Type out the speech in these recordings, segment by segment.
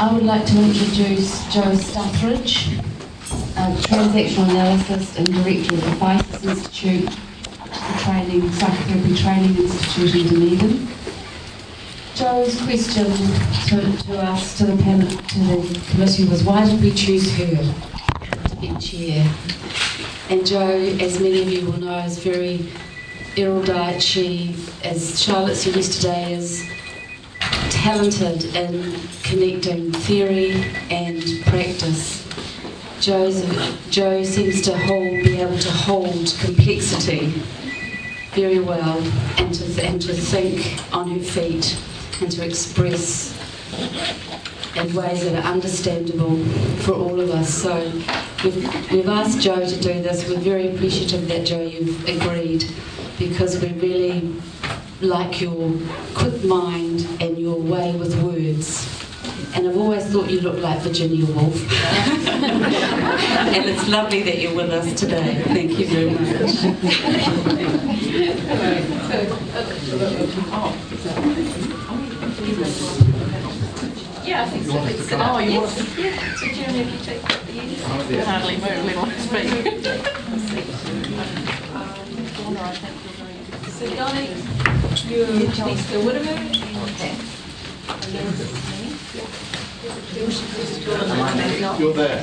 I would like to introduce Joe Stuthridge, a transactional analyst and director of the FISIS Institute, the Psychotherapy Training Institute in Dunedin. Joe's question to us, to the panel, to the committee, was why did we choose her to be chair? And Joe, as many of you will know, is very erudite. She, as Charlotte said yesterday, is talented in connecting theory and practice. Joe seems to be able to hold complexity very well, and to think on her feet, and to express in ways that are understandable for all of us. So we've asked Joe to do this. We're very appreciative that, Joe, you've agreed, because we really like your quick mind and your way with words. And I've always thought you looked like Virginia Woolf. And it's lovely that you're with us today. Thank you very much. Yeah, I think so. Oh, you want to? Yeah. So, Jeremy, if you take the easiest. Hardly move, let alone speak. So, Donnie, you're next to Whittimer. Okay. You're there.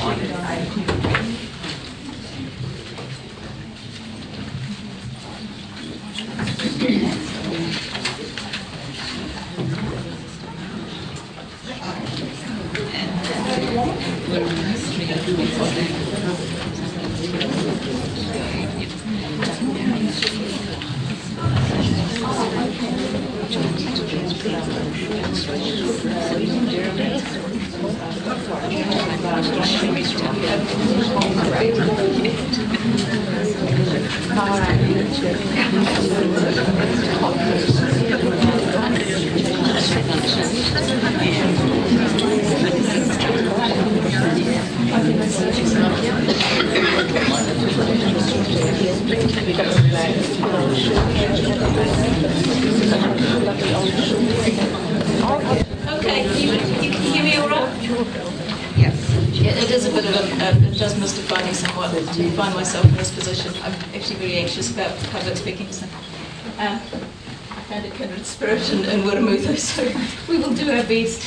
Okay, you can hear me all right? Yes. Yeah, it is a bit of it does mystify me somewhat to find myself in this position. I'm actually very anxious about public speaking, so I found a kindred spirit in Wirramuthu, so we will do our best.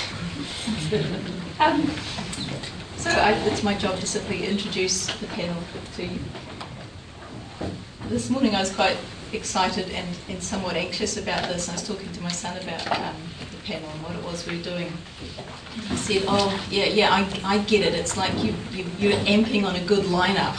It's my job to simply introduce the panel to you. This morning I was quite excited and somewhat anxious about this. I was talking to my son about the panel and what it was we were doing. He said, "Oh, yeah, I get it. It's like you're amping on a good lineup."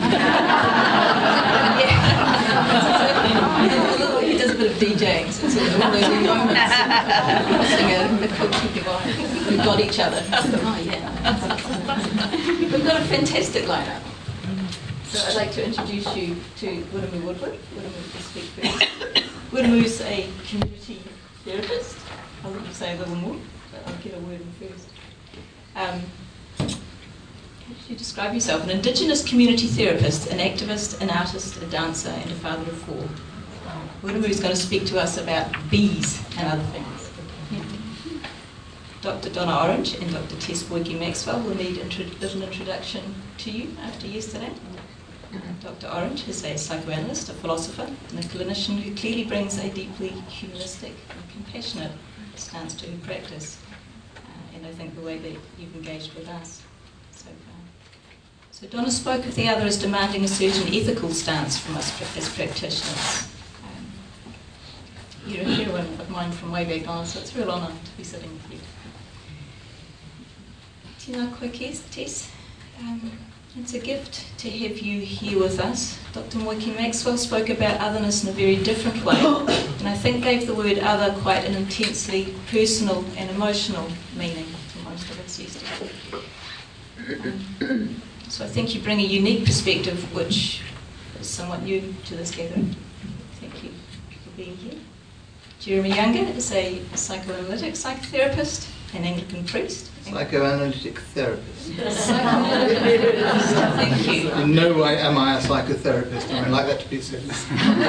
He does a bit of DJing, so it's all those moments. A coaching device. We've got each other. Oh yeah. We've got a fantastic lineup. So I'd like to introduce you to Wiremu Woodward. Wiremu will speak first. Wiremu's a community therapist. I'll let you say a little more, but I'll get a word in first. How should you describe yourself? An Indigenous community therapist, an activist, an artist, a dancer, and a father of four. Wiremu is going to speak to us about bees and other things. Dr. Donna Orange and Dr. Tess Boyke-Maxwell will need an introduction to you after yesterday. Dr. Orange is a psychoanalyst, a philosopher, and a clinician who clearly brings a deeply humanistic and compassionate stance to her practice. And I think the way that you've engaged with us so far. So Donna spoke of the other as demanding a certain ethical stance from us as practitioners. You're a heroine of mine from way back on, so it's a real honour to be sitting with you. Tēnā koe, Tess. It's a gift to have you here with us. Dr. Boyke-Maxwell spoke about otherness in a very different way, and I think gave the word other quite an intensely personal and emotional meaning to most of us yesterday. So I think you bring a unique perspective which is somewhat new to this gathering. Thank you for being here. Jeremy Younger is a psychoanalytic psychotherapist, an Anglican priest. Psychoanalytic therapist. Thank you. In no way am I a psychotherapist, and I'd like that to be said.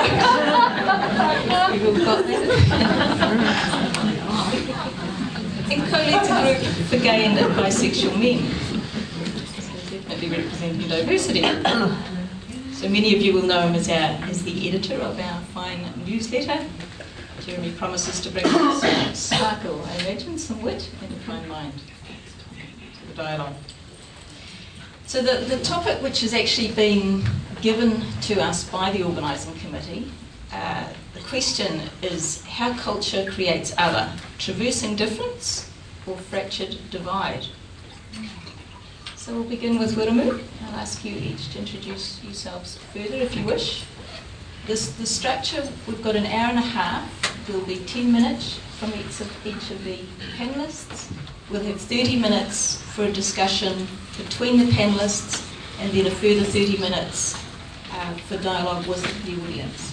We've all got that. And co-leads a group for gay and bisexual men. So definitely representing diversity. So many of you will know him as the editor of our fine newsletter. Jeremy promises to bring some sparkle, I imagine, some wit and a fine mind to the dialogue. So the topic which is actually being given to us by the organising committee, the question is how culture creates other, traversing difference or fractured divide. So we'll begin with Wiremu. I'll ask you each to introduce yourselves further if you wish. The structure, we've got an hour and a half. There will be 10 minutes from each of the panellists. We'll have 30 minutes for a discussion between the panellists and then a further 30 minutes for dialogue with the audience.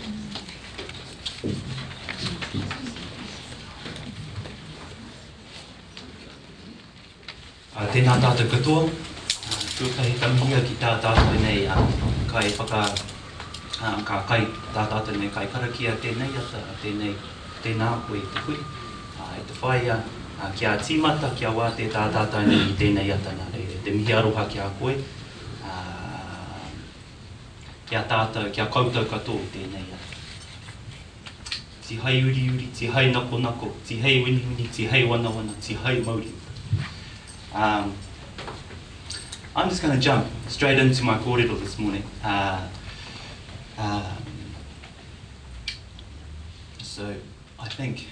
Tēnā tātou katoa, tuakahi tamihia ki tā tātou nei kai ka kai tā tātou nei kai karakia tēnei ata, tēnā koe te hui. E te whaia kia tīmata kia wā te tā tātou nei i tēnei ata nā reire, te mihi aroha kia koe, kia tātou, kia koutou katoa tēnei ata. Tihai uri uri, tihai nako nako, tihai wini wini, tihai wana wana, tihai mauri. I'm just going to jump straight into my kōrero this morning. So I think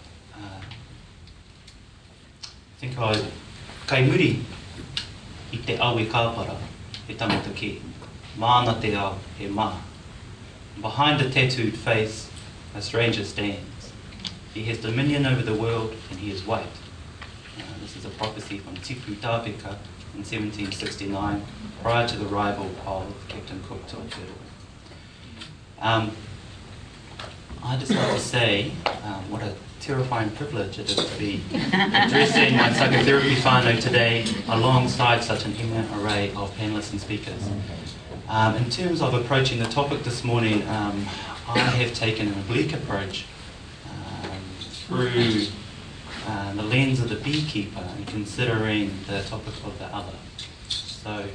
I kai muri I te awe kāpara e tangata ki. Māna te ao he mā. Behind the tattooed face, a stranger stands. He has dominion over the world and he is white. This is a prophecy from Tipu Tāpeka in 1769, prior to the arrival of Captain Cook to Aotearoa. I just like to say what a terrifying privilege it is to be addressing my psychotherapy whānau today alongside such an eminent array of panellists and speakers. In terms of approaching the topic this morning, I have taken an oblique approach through the lens of the beekeeper and considering the topic of the other. So,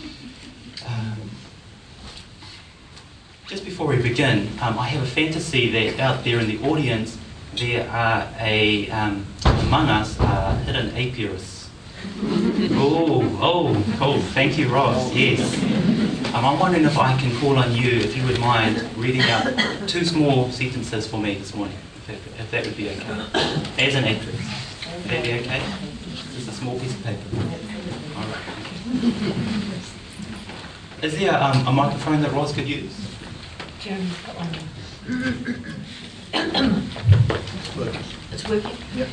just before we begin, I have a fantasy that out there in the audience there are among us hidden apiarists. Oh, thank you, Ross. Yes. I'm wondering if I can call on you, if you would mind reading out 2 small sentences for me this morning. If that would be okay. As an actress. Would that be okay? Just a small piece of paper. All right. Is there a microphone that Roz could use? Jeremy's got one. It's working. It's working? Yep.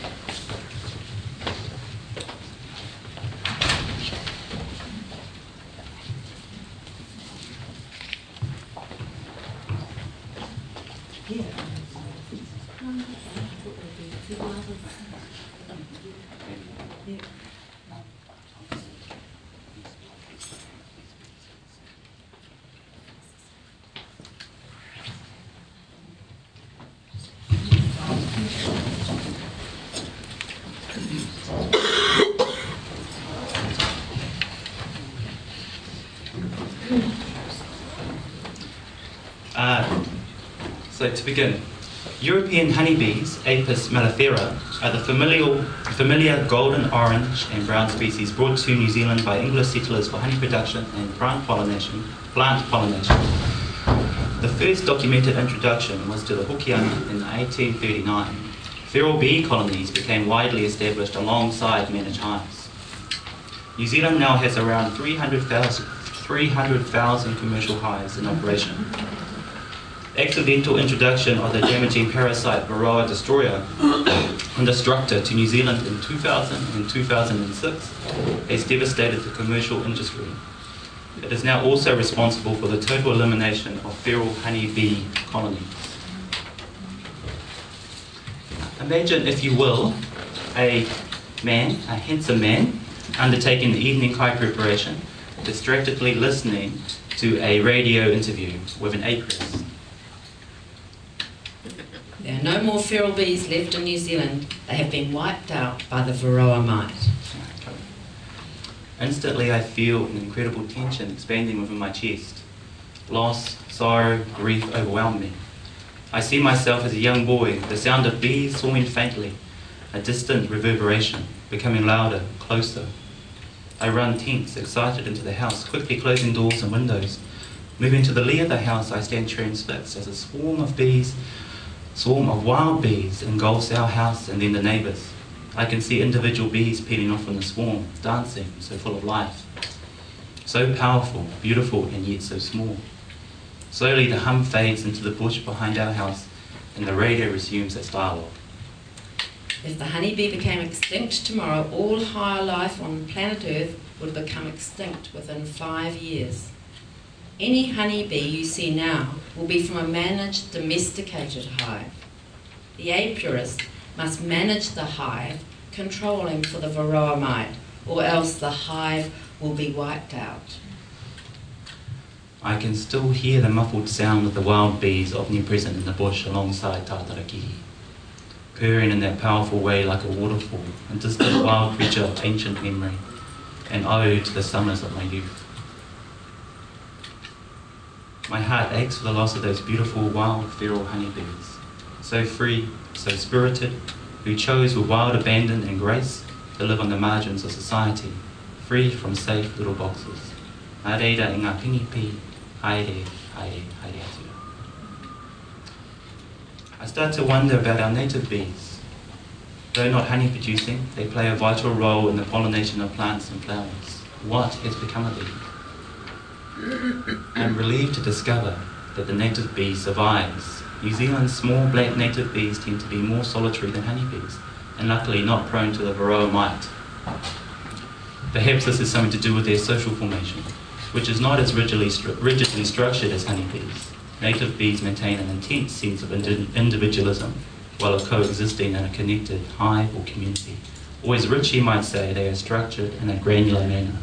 So to begin, European honeybees, Apis mellifera, are the familiar golden, orange and brown species brought to New Zealand by English settlers for honey production and plant pollination. The first documented introduction was to the Hokianga in 1839. Feral bee colonies became widely established alongside managed hives. New Zealand now has around 300,000 commercial hives in operation. Accidental introduction of the damaging parasite Varroa destructor to New Zealand in 2000 and 2006 has devastated the commercial industry. It is now also responsible for the total elimination of feral honeybee colonies. Imagine, if you will, a handsome man, undertaking the evening kai preparation, distractedly listening to a radio interview with an apiarist. Yeah. are no more feral bees left in New Zealand. They have been wiped out by the Varroa mite. Instantly I feel an incredible tension expanding within my chest. Loss, sorrow, grief overwhelm me. I see myself as a young boy, the sound of bees swarming faintly, a distant reverberation, becoming louder, closer. I run tense, excited into the house, quickly closing doors and windows. Moving to the lee of the house, I stand transfixed as a swarm of wild bees engulfs our house and then the neighbours. I can see individual bees peeling off from the swarm, dancing, so full of life. So powerful, beautiful, and yet so small. Slowly the hum fades into the bush behind our house, and the radio resumes its dialogue. If the honeybee became extinct tomorrow, all higher life on planet Earth would become extinct within 5 years. Any honeybee you see now will be from a managed, domesticated hive. The apiarist must manage the hive, controlling for the Varroa mite, or else the hive will be wiped out. I can still hear the muffled sound of the wild bees omnipresent in the bush alongside Tātarakihi, purring in that powerful way like a waterfall, a distant wild creature of ancient memory, an ode to the summers of my youth. My heart aches for the loss of those beautiful wild feral honeybees, so free, so spirited, who chose with wild abandon and grace to live on the margins of society, free from safe little boxes. Areira i ngā pinipi, haere, haere, haere atua. I start to wonder about our native bees. Though not honey producing, they play a vital role in the pollination of plants and flowers. What has become of them? I'm relieved to discover that the native bee survives. New Zealand's small black native bees tend to be more solitary than honeybees, and luckily not prone to the Varroa mite. Perhaps this is something to do with their social formation, which is not as rigidly structured as honeybees. Native bees maintain an intense sense of individualism while coexisting in a connected hive or community. Or as Ritchie might say, they are structured in a granular manner.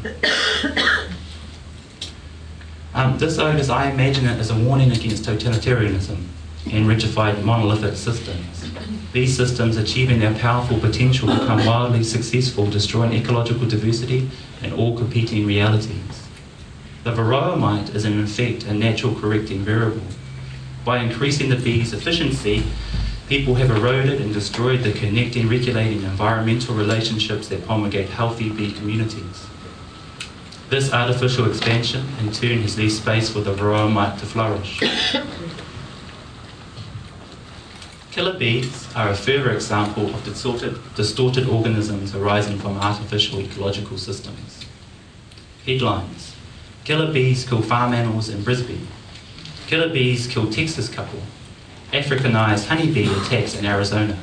This ode, as I imagine it, is a warning against totalitarianism and rigidified monolithic systems. These systems, achieving their powerful potential, become wildly successful, destroying ecological diversity and all competing realities. The Varroa mite is in effect a natural correcting variable. By increasing the bees' efficiency, people have eroded and destroyed the connecting, regulating environmental relationships that promulgate healthy bee communities. This artificial expansion, in turn, has left space for the Varroa mite to flourish. Killer bees are a further example of distorted organisms arising from artificial ecological systems. Headlines: Killer bees kill farm animals in Brisbane. Killer bees kill Texas couple. Africanized honeybee attacks in Arizona.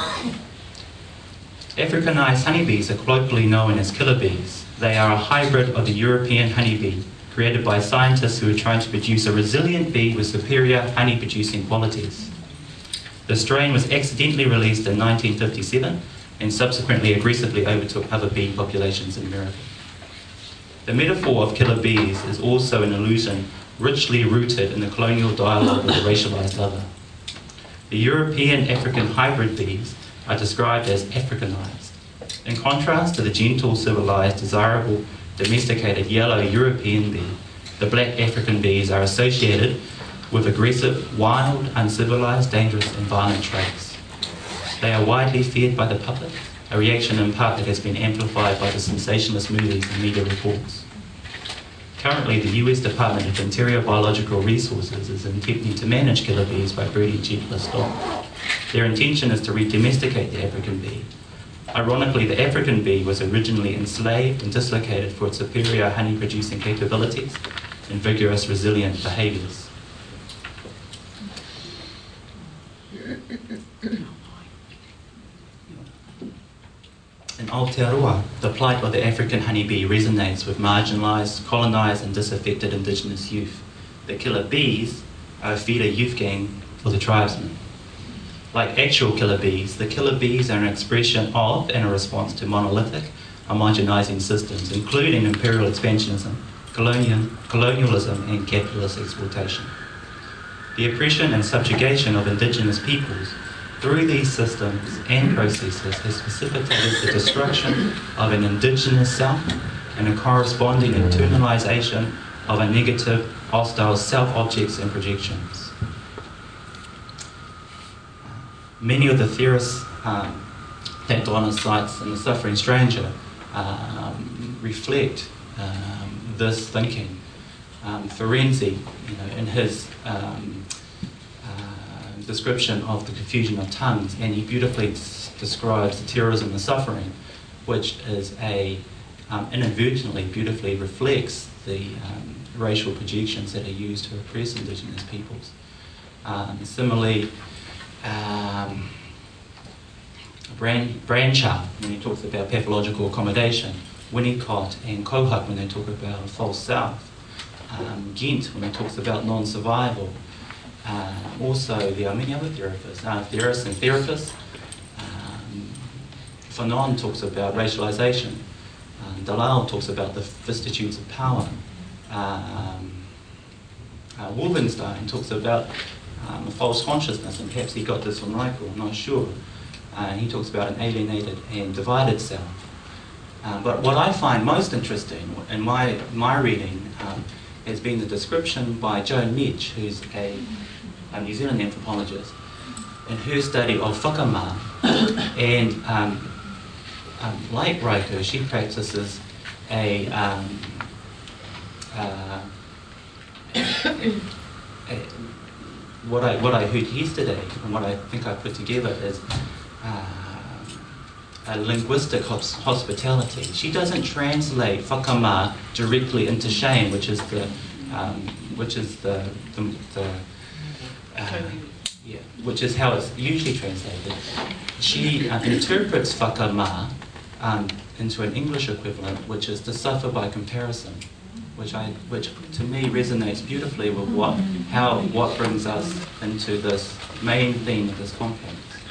Africanized honeybees are colloquially known as killer bees. They are a hybrid of the European honeybee, created by scientists who are trying to produce a resilient bee with superior honey-producing qualities. The strain was accidentally released in 1957 and subsequently aggressively overtook other bee populations in America. The metaphor of killer bees is also an illusion richly rooted in the colonial dialogue of the racialized other. The European African hybrid bees are described as Africanized. In contrast to the gentle, civilized, desirable, domesticated yellow European bee, the black African bees are associated with aggressive, wild, uncivilized, dangerous, and violent traits. They are widely feared by the public, a reaction in part that has been amplified by the sensationalist movies and media reports. Currently, the US Department of Interior Biological Resources is attempting to manage killer bees by breeding gentler stock. Their intention is to re-domesticate the African bee. Ironically, the African bee was originally enslaved and dislocated for its superior honey-producing capabilities and vigorous, resilient behaviours. In Aotearoa, the plight of the African honeybee resonates with marginalised, colonised and disaffected Indigenous youth. The killer bees are a feeder youth gang for the tribesmen. Like actual killer bees, the killer bees are an expression of and a response to monolithic, homogenising systems, including imperial expansionism, colonialism and capitalist exploitation. The oppression and subjugation of Indigenous peoples through these systems and processes has precipitated the destruction of an indigenous self and a corresponding internalization of a negative, hostile self-objects and projections. Many of the theorists that Donna cites in The Suffering Stranger reflect this thinking. Ferenczi, in his description of the confusion of tongues, and he beautifully describes the terrorism and suffering, which is inadvertently beautifully reflects the racial projections that are used to oppress Indigenous peoples. Similarly, Branchard, when he talks about pathological accommodation, Winnicott and Kohut when they talk about a false self, Gent when he talks about non-survival. Also, there are many other theorists and therapists. Fanon talks about racialization. Dalal talks about the vicissitudes of power. Wolfenstein talks about a false consciousness, and perhaps he got this from Michael, I'm not sure. He talks about an alienated and divided self. But what I find most interesting in my reading has been the description by Joan Midge, who's a New Zealand anthropologist, in her study of whakama. And like Raiku, she practices what I heard yesterday, and what I think I put together is a linguistic hospitality. She doesn't translate whakama directly into shame, which is how it's usually translated. She interprets whakama into an English equivalent, which is to suffer by comparison, which to me resonates beautifully with what brings us into this main theme of this conference.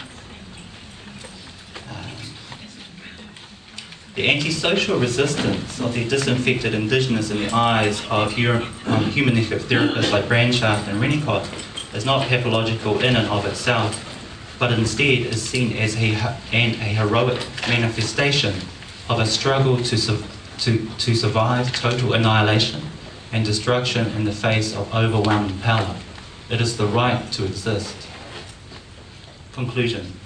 The antisocial resistance of the disinfected Indigenous in the eyes of humanistic therapists like Branchard and Winnicott is not pathological in and of itself, but instead is seen as a heroic manifestation of a struggle to survive total annihilation and destruction in the face of overwhelming power. It is the right to exist. Conclusion.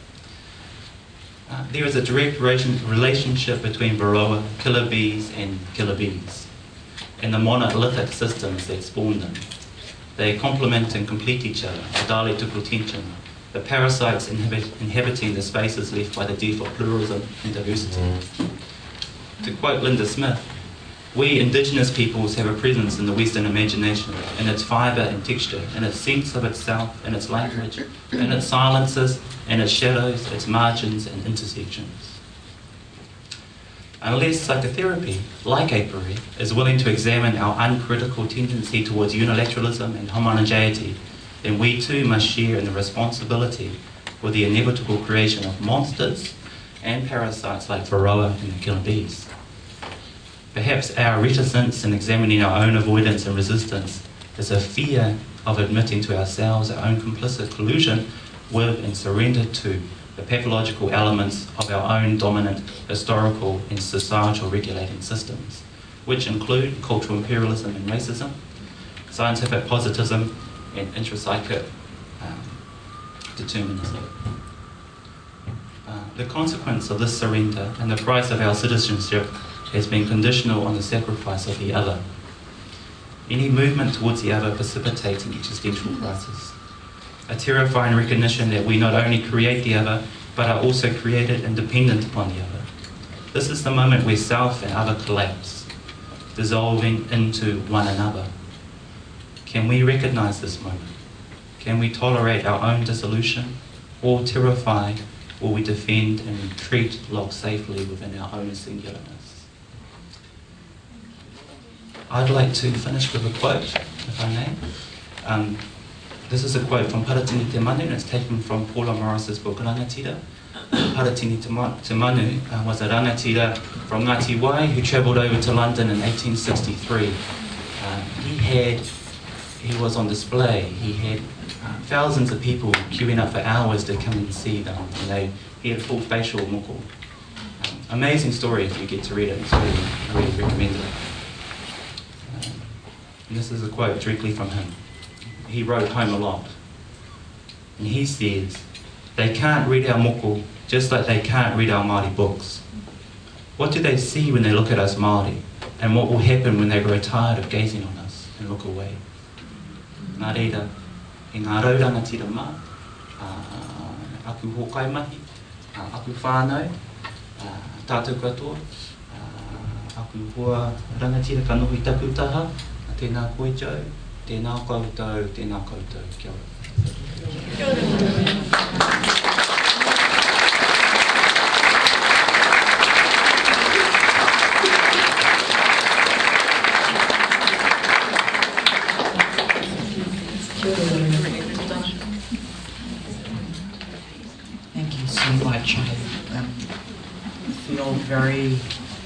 There is a direct relationship between Varroa, killer bees, and killer bees, and the monolithic systems that spawn them. They complement and complete each other, the dialectical tension, the parasites inhabiting the spaces left by the death of pluralism and diversity. To quote Linda Smith, we Indigenous peoples have a presence in the Western imagination, in its fibre and texture, in its sense of itself, in its language, in its silences, in its shadows, its margins and intersections. Unless psychotherapy, like apiary, is willing to examine our uncritical tendency towards unilateralism and homogeneity, then we too must share in the responsibility for the inevitable creation of monsters and parasites like Varroa and the killer bees. Perhaps our reticence in examining our own avoidance and resistance is a fear of admitting to ourselves our own complicit collusion with and surrender to the pathological elements of our own dominant historical and societal regulating systems, which include cultural imperialism and racism, scientific positivism, and intrapsychic determinism. The consequence of this surrender and the price of our citizenship has been conditional on the sacrifice of the other. Any movement towards the other precipitates an existential crisis, a terrifying recognition that we not only create the other, but are also created and dependent upon the other. This is the moment where self and other collapse, dissolving into one another. Can we recognize this moment? Can we tolerate our own dissolution, or terrify, or we defend and retreat locked safely within our own singularness? I'd like to finish with a quote, if I may. This is a quote from Paratini Te Manu, and it's taken from Paula Morris's book Rangatira. Paratini Te Manu was a rangatira from Ngāti Wai who travelled over to London in 1863. He was on display. He had thousands of people queuing up for hours to come and see them, and they hear full facial moko. Amazing story if you get to read it. I really recommend it. And this is a quote directly from him. He wrote home a lot. And he says, "They can't read our moko just like they can't read our Māori books. What do they see when they look at us Māori? And what will happen when they grow tired of gazing on us and look away?" Nā reira, e ngā raurangatira mā, aku hokai mahi, aku whānau, tātou katoa, aku hoa rangatira ka nohi taku taha, tēnā koe jau, tēnā koutou, tēnā koutou, kia ora. Kia ora. Thank you so much. I feel very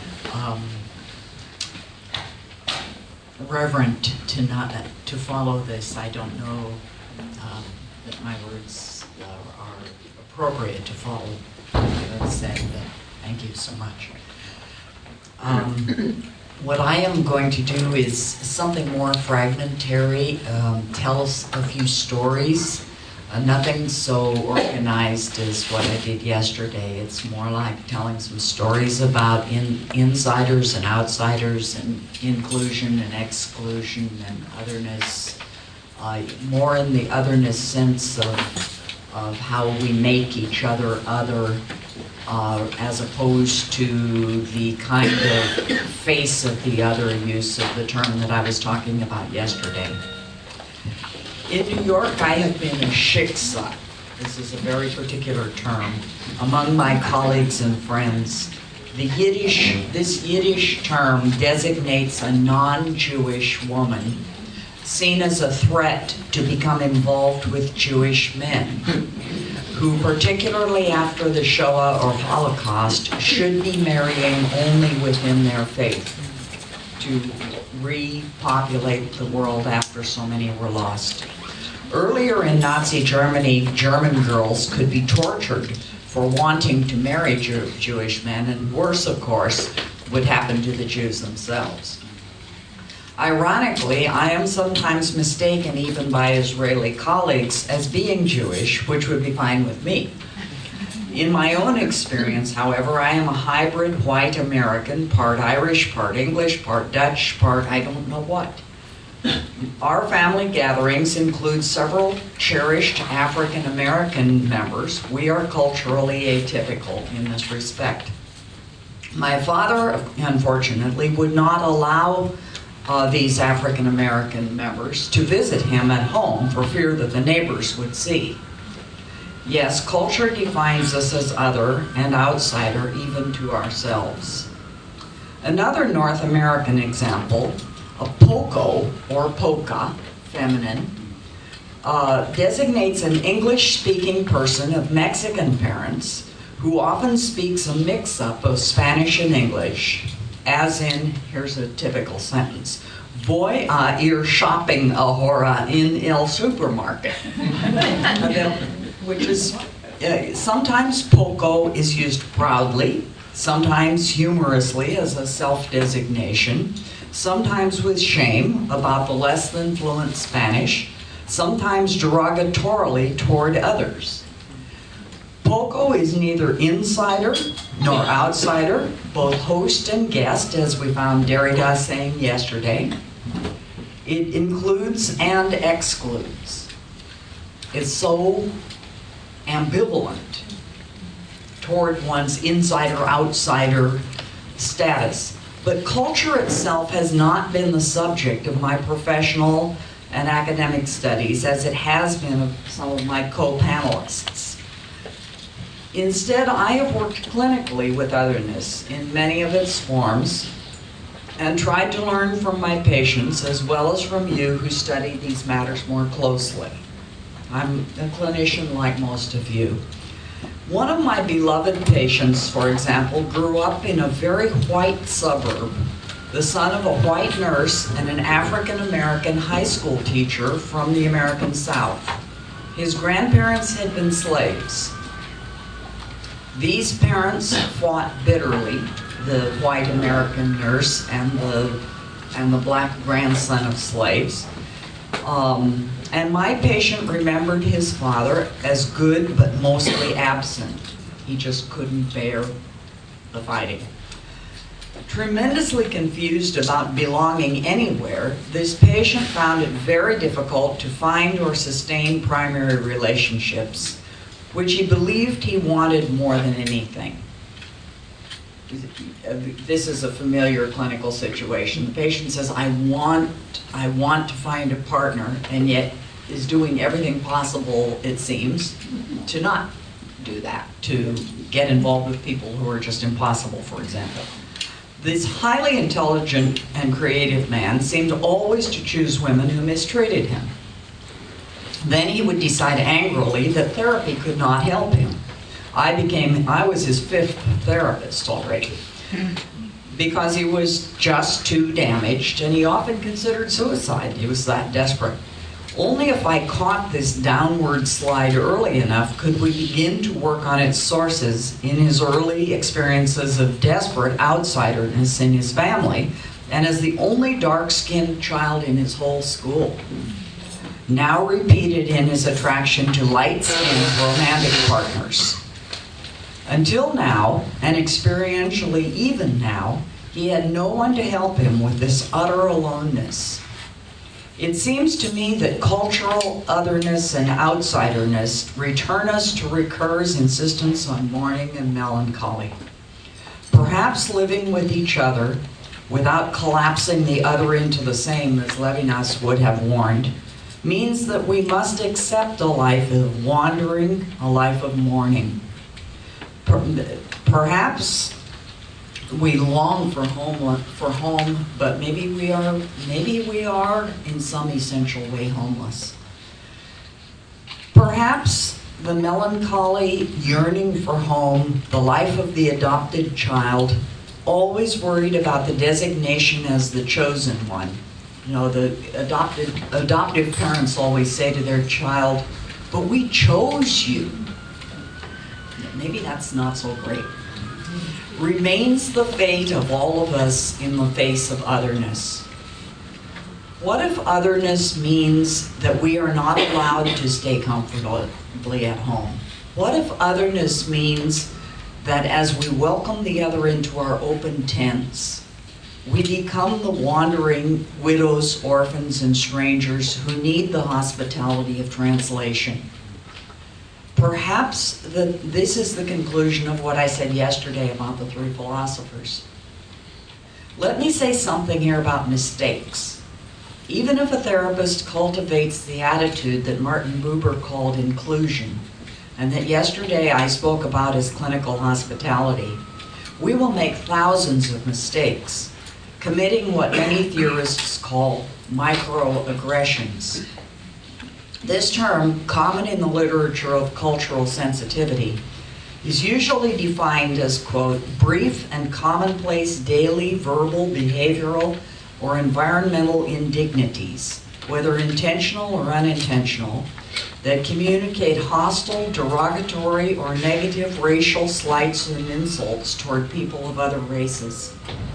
reverent to follow this. I don't know that my words are appropriate to follow what I've said, but thank you so much. What I am going to do is something more fragmentary, tell us a few stories. Nothing so organized as what I did yesterday. It's more like telling some stories about insiders and outsiders and inclusion and exclusion and otherness, more in the otherness sense of how we make each other other, as opposed to the kind of face of the other use of the term that I was talking about yesterday. In New York, I have been a shiksa. This is a very particular term. Among my colleagues and friends, this Yiddish term designates a non-Jewish woman seen as a threat to become involved with Jewish men, who, particularly after the Shoah or Holocaust, should be marrying only within their faith to repopulate the world after so many were lost. Earlier in Nazi Germany, German girls could be tortured for wanting to marry Jewish men, and worse, of course, would happen to the Jews themselves. Ironically, I am sometimes mistaken even by Israeli colleagues as being Jewish, which would be fine with me. In my own experience, however, I am a hybrid white American, part Irish, part English, part Dutch, part I don't know what. Our family gatherings include several cherished African American members. We are culturally atypical in this respect. My father, unfortunately, would not allow these African American members to visit him at home for fear that the neighbors would see. Yes, culture defines us as other and outsider, even to ourselves. Another North American example, a poco, or polka, feminine, designates an English-speaking person of Mexican parents who often speaks a mix-up of Spanish and English, as in, here's a typical sentence, "Voy a ir shopping ahora in el supermarket." Which is, sometimes poco is used proudly, sometimes humorously as a self-designation, sometimes with shame about the less than fluent Spanish, sometimes derogatorily toward others. Poco is neither insider nor outsider, both host and guest, as we found Derrida saying yesterday. It includes and excludes. It's so ambivalent toward one's insider-outsider status. But culture itself has not been the subject of my professional and academic studies, as it has been of some of my co-panelists. Instead, I have worked clinically with otherness in many of its forms and tried to learn from my patients as well as from you who study these matters more closely. I'm a clinician like most of you. One of my beloved patients, for example, grew up in a very white suburb, the son of a white nurse and an African-American high school teacher from the American South. His grandparents had been slaves. These parents fought bitterly, the white American nurse and the black grandson of slaves. And my patient remembered his father as good but mostly absent. He just couldn't bear the fighting. Tremendously confused about belonging anywhere, this patient found it very difficult to find or sustain primary relationships, which he believed he wanted more than anything. This is a familiar clinical situation. The patient says, I want to find a partner, and yet is doing everything possible, it seems, to not do that, to get involved with people who are just impossible, for example. This highly intelligent and creative man seemed always to choose women who mistreated him. Then he would decide angrily that therapy could not help him. I was his 5th therapist already, because he was just too damaged, and he often considered suicide. He was that desperate. Only if I caught this downward slide early enough could we begin to work on its sources in his early experiences of desperate outsiderness in his family, and as the only dark-skinned child in his whole school. Now repeated in his attraction to light-skinned romantic partners. Until now, and experientially even now, he had no one to help him with this utter aloneness. It seems to me that cultural otherness and outsiderness return us to Ricoeur's insistence on mourning and melancholy. Perhaps living with each other without collapsing the other into the same, as Levinas would have warned, means that we must accept a life of wandering, a life of mourning. Perhaps we long for home, but maybe we are in some essential way homeless. Perhaps the melancholy yearning for home, the life of the adopted child, always worried about the designation as the chosen one. You know, the adoptive parents always say to their child, but we chose you. Maybe that's not so great. Remains the fate of all of us in the face of otherness. What if otherness means that we are not allowed to stay comfortably at home? What if otherness means that as we welcome the other into our open tents, we become the wandering widows, orphans, and strangers who need the hospitality of translation? Perhaps this is the conclusion of what I said yesterday about the 3 philosophers. Let me say something here about mistakes. Even if a therapist cultivates the attitude that Martin Buber called inclusion, and that yesterday I spoke about as clinical hospitality, we will make thousands of mistakes, committing what many theorists call microaggressions. This term, common in the literature of cultural sensitivity, is usually defined as, quote, brief and commonplace daily verbal, behavioral, or environmental indignities, whether intentional or unintentional, that communicate hostile, derogatory, or negative racial slights and insults toward people of other races.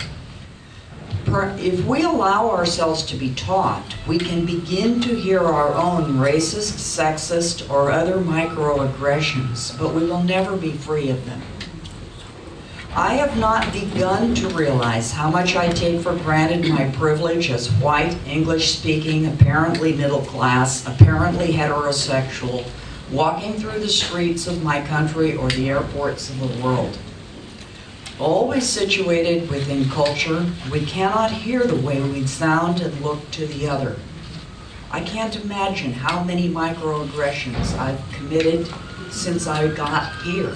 If we allow ourselves to be taught, we can begin to hear our own racist, sexist, or other microaggressions, but we will never be free of them. I have not begun to realize how much I take for granted my privilege as white, English-speaking, apparently middle class, apparently heterosexual, walking through the streets of my country or the airports of the world. Always situated within culture, we cannot hear the way we sound and look to the other. I can't imagine how many microaggressions I've committed since I got here.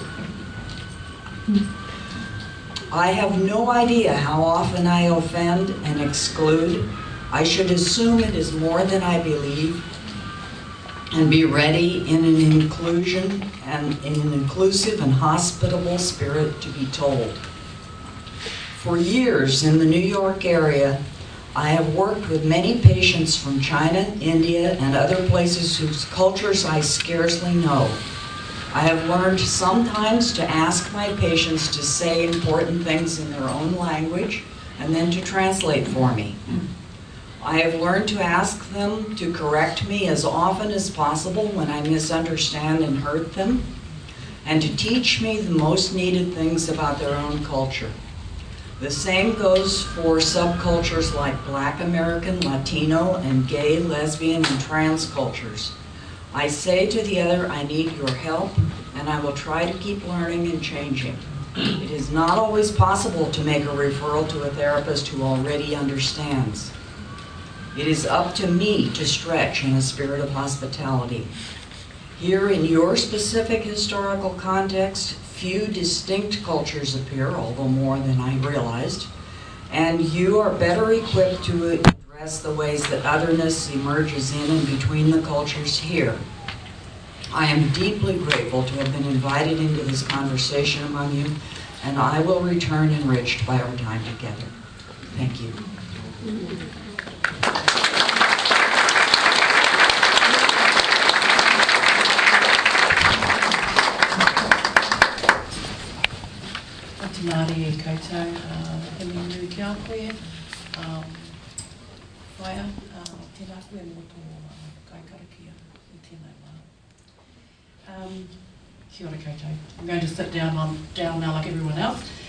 I have no idea how often I offend and exclude. I should assume it is more than I believe and be ready in an inclusive and hospitable spirit to be told. For years in the New York area, I have worked with many patients from China, India, and other places whose cultures I scarcely know. I have learned sometimes to ask my patients to say important things in their own language and then to translate for me. I have learned to ask them to correct me as often as possible when I misunderstand and hurt them, and to teach me the most needed things about their own culture. The same goes for subcultures like Black American, Latino, and gay, lesbian, and trans cultures. I say to the other, I need your help, and I will try to keep learning and changing. It is not always possible to make a referral to a therapist who already understands. It is up to me to stretch in a spirit of hospitality. Here in your specific historical context, few distinct cultures appear, although more than I realized, and you are better equipped to address the ways that otherness emerges in and between the cultures here. I am deeply grateful to have been invited into this conversation among you, and I will return enriched by our time together. Thank you. Māori e koutou, e me nui ki a koe, whaia, tēnā koe mō tō kai karakia i tēnei wā. Kia ora koutou. I'm going to sit down now like everyone else.